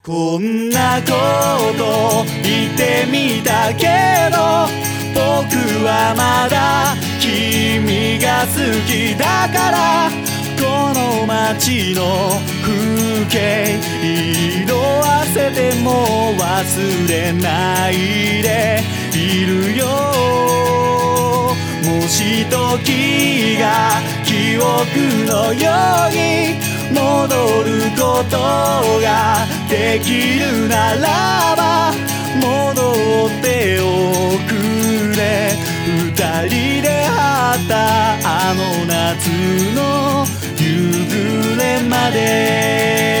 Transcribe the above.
こんなこと言ってみたけど僕はまだ君が好きだからこの街の風景色あせても忘れないでいるよ。もし時が記憶のように戻ることができるならば戻っておくれ。二人で張ったあの夏の夕暮れまで